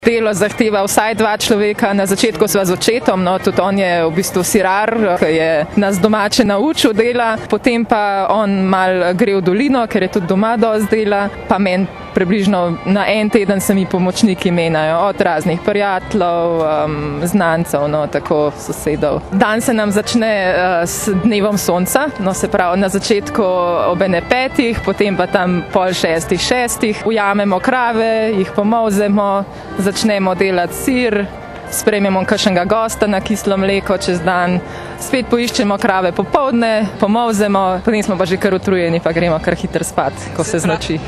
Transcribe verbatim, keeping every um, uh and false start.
Delo zahteva vsaj dva človeka. Na začetku sva z očetom, no, tudi on je v bistvu sirar, ki je nas domače naučil dela, potem pa on mal gre v dolino, ker je tudi doma dosti dela, pa meni približno na en teden se mi pomočniki menjajo, od raznih prijateljev, um, znancev, no, tako sosedov. Dan se nam začne uh, s dnevom sonca, no, se pravi na začetku ob ene petih, potem pa tam pol šestih, šestih, ujamemo krave, jih pomolzemo, začnemo delati sir, sprejmemo kakšnega gosta na kislo mleko čez dan, spet poiščemo krave popoldne, pomolzemo, potem smo pa že kar utrujeni, pa gremo kar hitro spat, ko se znoči.